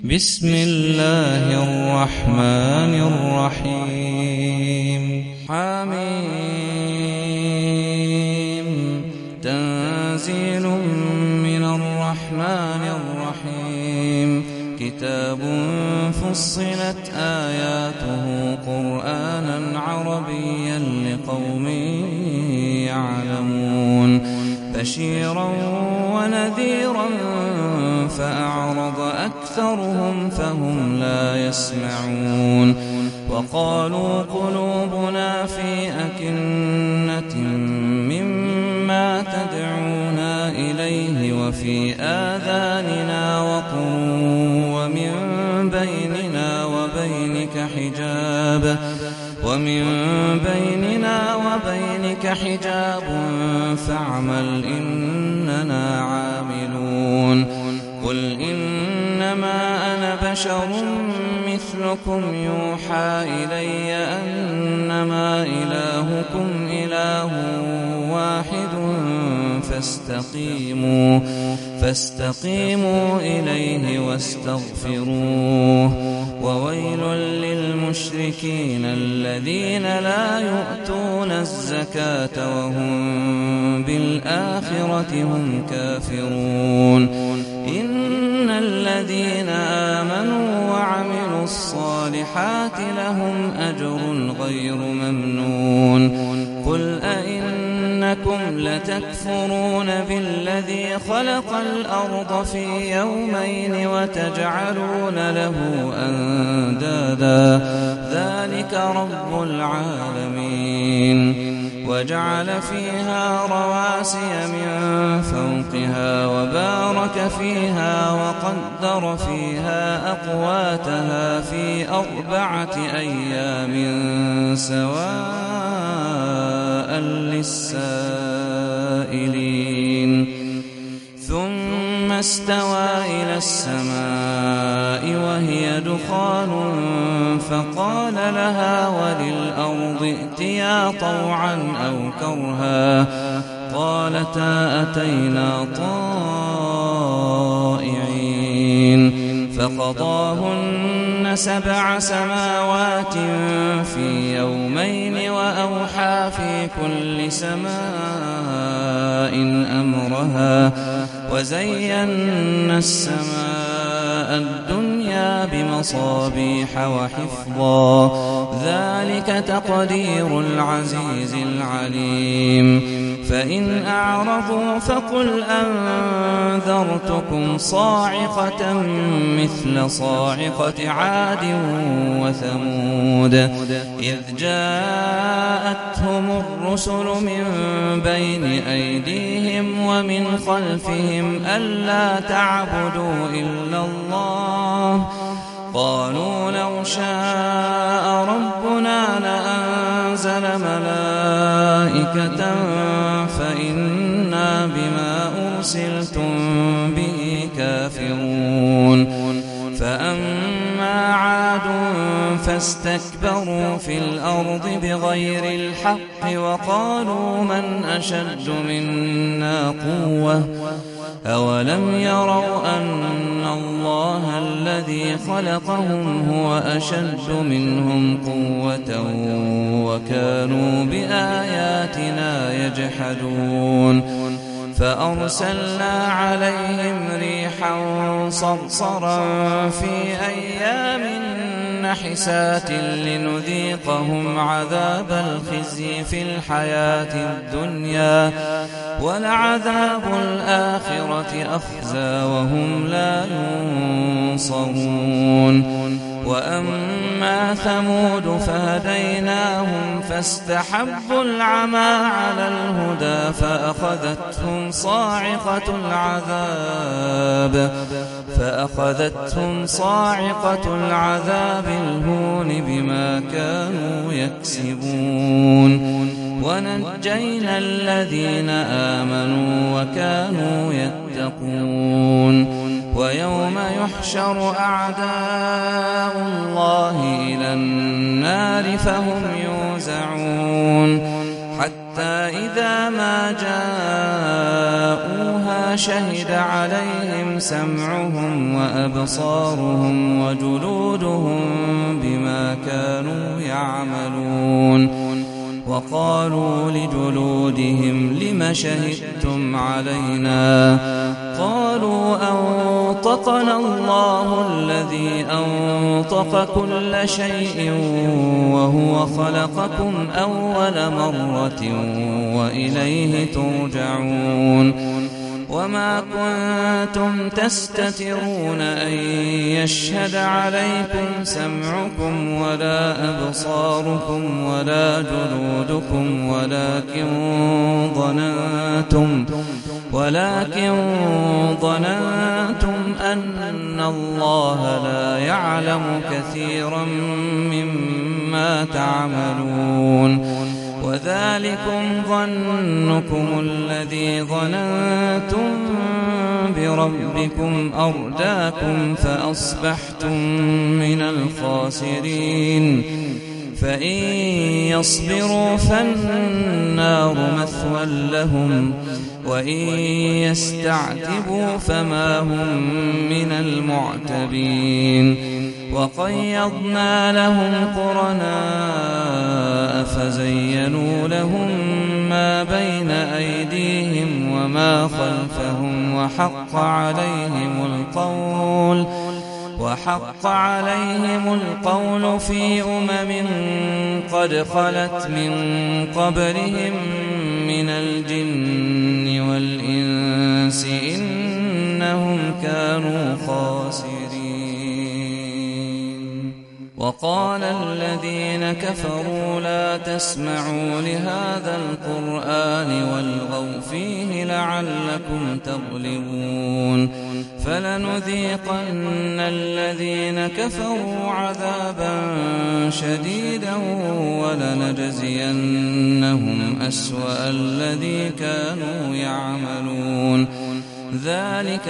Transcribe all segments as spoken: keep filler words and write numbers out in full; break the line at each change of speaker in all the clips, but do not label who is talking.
بسم الله الرحمن الرحيم حميم تنزيل من الرحمن الرحيم كتاب فصلت آياته قرآنا عربيا لقوم يعلمون بشيرا ونذيرا فأعرض أكثرهم فهم لا يسمعون وقالوا قلوبنا في أكنة مما تدعونا إليه وفي آذاننا وقر ومن بيننا وبينك حجاب ومن بيننا وبينك حجاب فاعمل إننا عاملون قل إنما أنا بشر مثلكم يوحى إلي أنما إلهكم إله واحد فاستقيموا فاستقيموا إليه واستغفروه وويل للمشركين الذين لا يؤتون الزكاة وهم بالآخرة هم كافرون إن الذين آمنوا وعملوا الصالحات لهم أجر غير ممنون قل أئنكم لتكفرون بالذي خلق الأرض في يومين وتجعلون له أندادا ذلك رب العالمين وجعل فيها رواسي من فوقها وبارك فيها وقدر فيها أقواتها في أربعة أيام سواء للسائلين ثم استوى إلى السماء وهي دخان فقال لها وللأرض ائتيا طوعا أو كرها قالتا أتينا طائعين فقضاهن سبع سماوات في يومين وأوحى في كل سماء أمرها وزينا السماء الدنيا بمصابيح وحفظا ذلك تقدير العزيز العليم فإن أعرضوا فقل أنذرتكم صاعقة مثل صاعقة عاد وثمود إذ جاءتهم الرسل من بين أيديهم ومن خلفهم ألا تعبدوا إلا الله قالوا لو شاء ربنا لأنزل ملائكة فإنا بما أرسلتم به كافرون فأما عاد فاستكبروا في الأرض بغير الحق وقالوا من أشد منا قوة أولم يروا أن الله الذي خلقهم هو أشد منهم قوة وكانوا بآياتنا يجحدون فأرسلنا عليهم ريحا صرصرا في أيام نحسات لنذيقهم عذاب الخزي في الحياة الدنيا ولعذاب الآخرة أخزى وهم لا ينصرون وأما ثمود فهديناهم فاستحبوا العمى على الهدى فأخذتهم صاعقة العذاب فأخذتهم صاعقة العذاب الهون بما كانوا يكسبون ونجينا الذين آمنوا وكانوا يتقون ويوم يحشر أعداء الله إلى النار فهم يوزعون حتى إذا ما جاءوها ما شهد عليهم سمعهم وأبصارهم وجلودهم بما كانوا يعملون. وقالوا لجلودهم لم شهدتم علينا؟ قالوا أنطقنا الله الذي أنطق كل شيء وهو خلقكم أول مرة وإليه ترجعون. وما كنتم تستترون أن يشهد عليكم سمعكم ولا أبصاركم ولا جلودكم ولكن ظننتم ولكن ظننتم أن الله لا يعلم كثيرا مما تعملون. وذلكم ظنكم الذي ظننتم بربكم أرداكم فأصبحتم من الخاسرين. فإن يصبروا فالنار مثوى لهم وإن يستعتبوا فما هم من المعتبين. وقيضنا لهم قرناء فزينوا لهم ما بين أيديهم وما خلفهم وحق عليهم القول وحق عليهم القول في أمم قد خلت من قبلهم من الجن والإنس إنهم كانوا خاسرين. وقال الذين كفروا لا تسمعوا لهذا القرآن والغوا فيه لعلكم تغلبون. فلنذيقن الذين كفروا عذابا شديدا ولنجزينهم أسوأ الذي كانوا يعملون. ذلك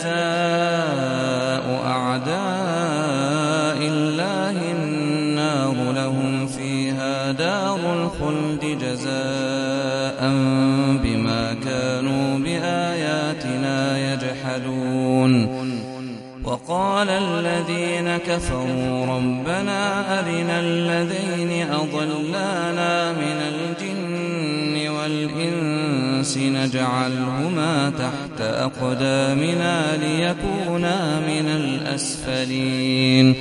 جزاء أعداء الله النار لهم فيها دار الخلد جزاء بما كانوا بآياتنا يجحدون. وقال الذين كفروا ربنا أرنا الذين أضلانا من الجن والإنس نجعلهما تحت أقدامنا ليكونا من الأسفلين.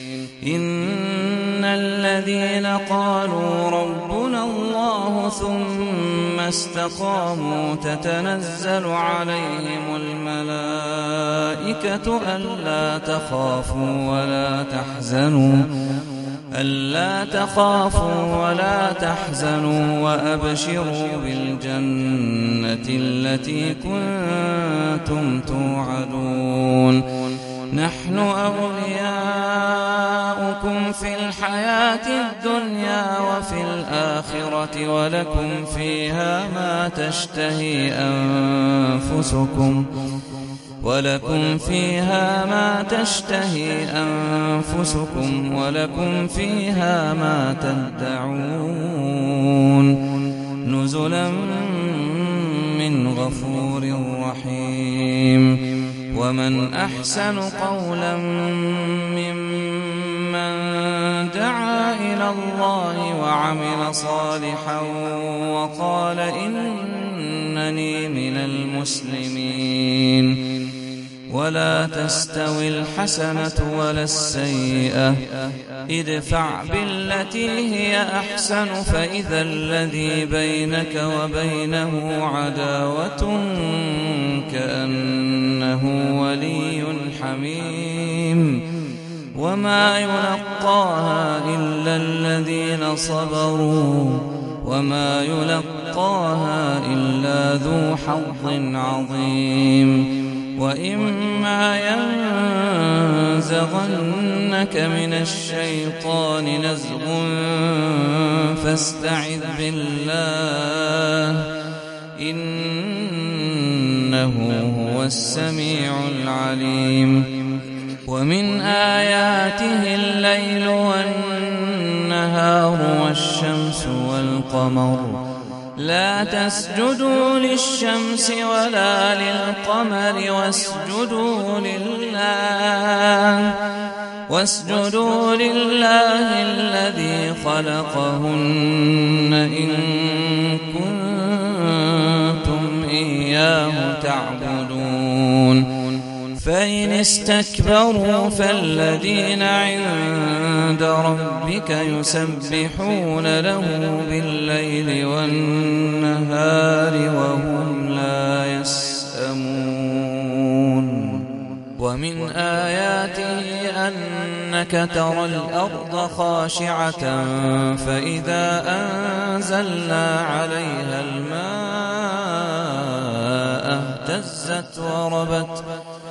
إن الذين قالوا ربنا الله ثم استقاموا تتنزل عليهم الملائكة ألا تخافوا ولا تحزنوا ألا تخافوا ولا تحزنوا وأبشروا بالجنة التي كنتم توعدون. نحن أولياؤكم في الحياة الدنيا وفي الآخرة ولكم فيها ما تشتهي أنفسكم ولكم فيها ما تشتهي أنفسكم ولكم فيها ما تدعون. نزلا من غفور رحيم. ومن أحسن قولا ممن دعا إلى الله وعمل صالحا وقال إنني من المسلمين. ولا تستوي الحسنة ولا السيئة ادفع بالتي هي أحسن فإذا الذي بينك وبينه عداوة كأنه ولي حميم. وما يلقاها إلا الذين صبروا وما يلقاها إلا ذو حظ عظيم. وإما ينزغنك من الشيطان نزغ فاستعذ بالله إنه هو السميع العليم. ومن آياته الليل والنهار والشمس والقمر لا تسجدوا للشمس ولا للقمر واسجدوا لله واسجدوا لله الذي خلقهن إن كنتم إياه تعبدون فإن استكبروا فالذين عند ربك يسبحون له بالليل والنهار وهم لا يسأمون ومن آياته أنك ترى الأرض خاشعة فإذا أنزلنا عليها الماء اهتزت وربت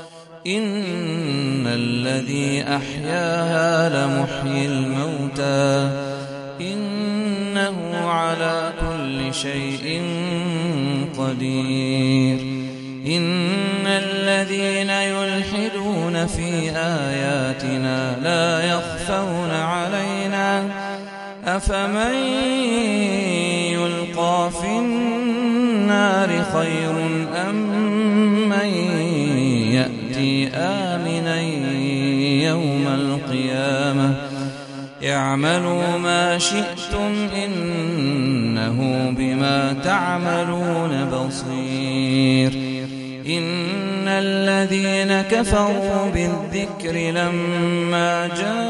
إن الذي أحياها لمحيي الموتى إنه على كل شيء قدير إن الذين يلحدون في آياتنا لا يخفون علينا أفمن يلقى في النار خير أم من يأتي آمنا يوم القيامة اعملوا ما شئتم إنه بما تعملون بصير إن الذين كفروا بالذكر لما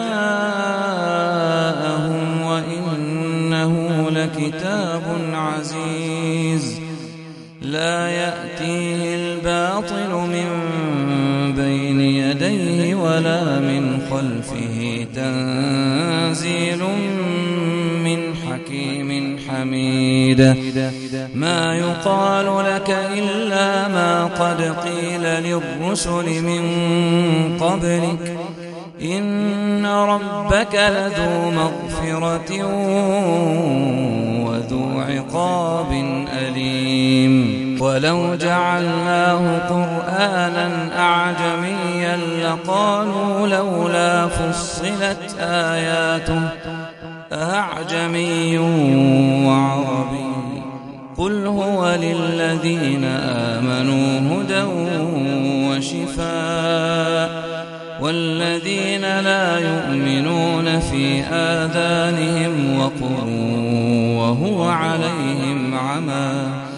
جاءهم وإنه لكتاب عزيز لا يأتيه الباطل من بين يديه ولا من خلفه تنزيل من حكيم حميد ما يقال لك إلا ما قد قيل للرسل من قبلك إن ربك لذو مغفرة وذو عقاب أليم ولو جعلناه قرآنا أعجميا لقالوا لولا فصلت آياته أعجمي وعربي قل هو للذين آمنوا هدى وشفاء والذين لا يؤمنون في آذانهم وقر وهو عليهم عمى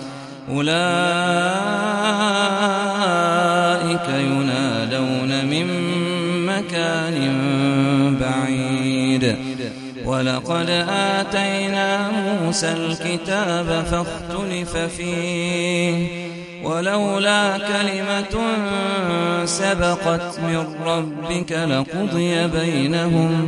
أولئك ينادون من مكان بعيد ولقد آتينا موسى الكتاب فاختلف فيه ولولا كلمة سبقت من ربك لقضي بينهم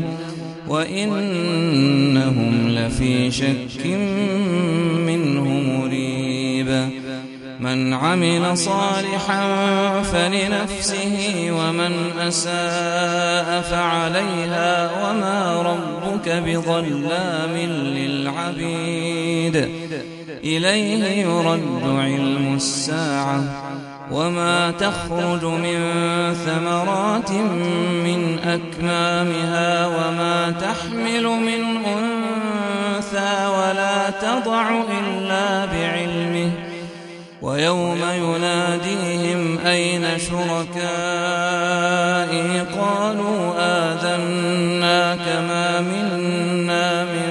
وإنهم لفي شك منه مريب من عمل صالحا فلنفسه ومن أساء فعليها وما ربك بظلام للعبيد إليه يرد علم الساعة وما تخرج من ثمرات من أكمامها وما تحمل من أنثى ولا تضع إلا بعلمه ويوم يناديهم أين شركائي قالوا آذناك ما منا من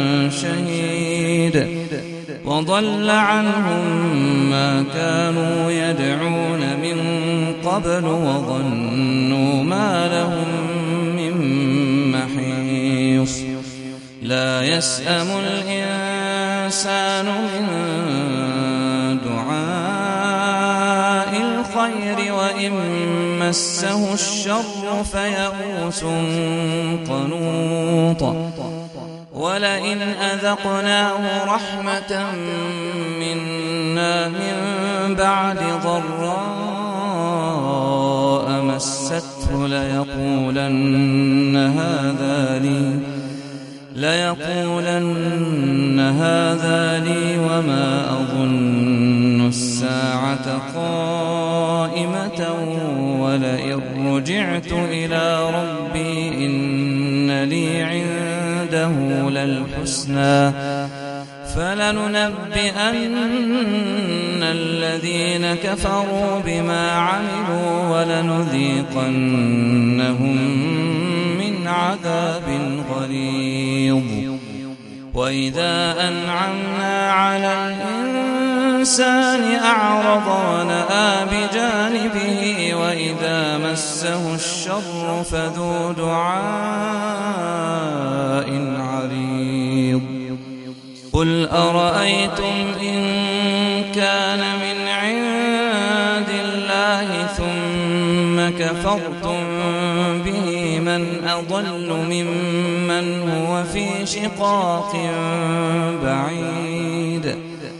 شهيد وضل عنهم ما كانوا يدعون من قبل وظنوا ما لهم من محيص لا يسأم الإنسان من دعاء الخير وإن مسه الشر فيئوس قنوط ولئن أذقناه رحمة منا من بعد ضراء مسته ليقولن هذا لي ليقولن هذا لي وما أظن الساعة قائمة ولئن رجعت إلى ربي إن لي عنده للحسنى فلننبئن الذين كفروا بما عملوا ولنذيقنهم من عذاب غليظ. وإذا أنعمنا على الإنسان أعرض ونأى بجانبه وإذا مسه الشر فذو دعاء عريض. قل أرأيتم إن كان من عند الله ثم كفرتم به من أضل ممن هو في شقاق بعيد.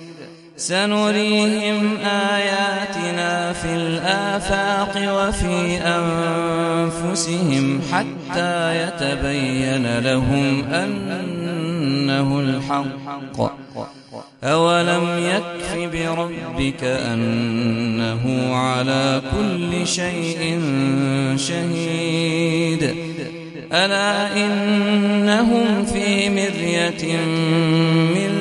سنريهم آياتنا في الآفاق وفي أنفسهم حتى يتبين لهم أنه الحق. أولم يكف بربك أنه على كل شيء شهيد. ألا إنهم في مرية من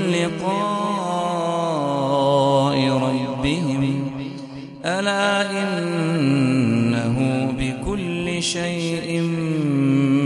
لقاء ربهم ألا إنه بكل شيء